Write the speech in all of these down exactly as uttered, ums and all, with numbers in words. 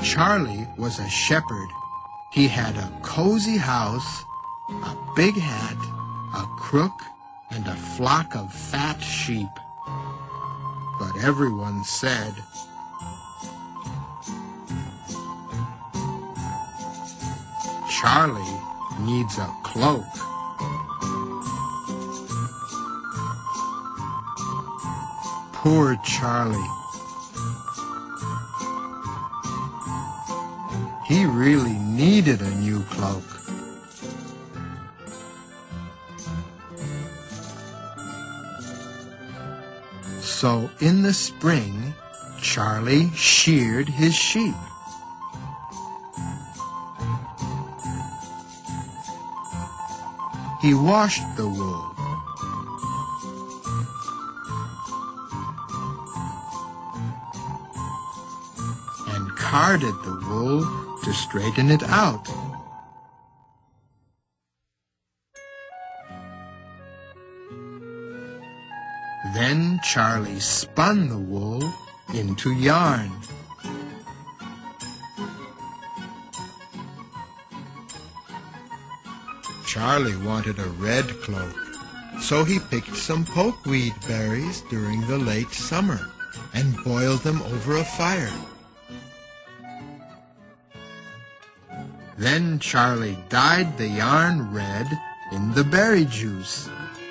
Charlie was a shepherd. He had a cozy house, a big hat, a crook, and a flock of fat sheep. But everyone said, Charlie needs a cloak. Poor Charlie. He really needed a new cloak. So in the spring, Charlie sheared his sheep. He washed the wool. And carded the wool to straighten it out. Then Charlie spun the wool into yarn. Charlie wanted a red cloak, so he picked some pokeweed berries during the late summer and boiled them over a fire. Then Charlie dyed the yarn red in the berry juice.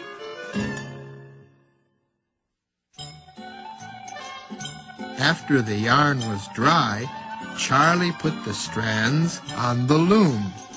After the yarn was dry, Charlie put the strands on the loom.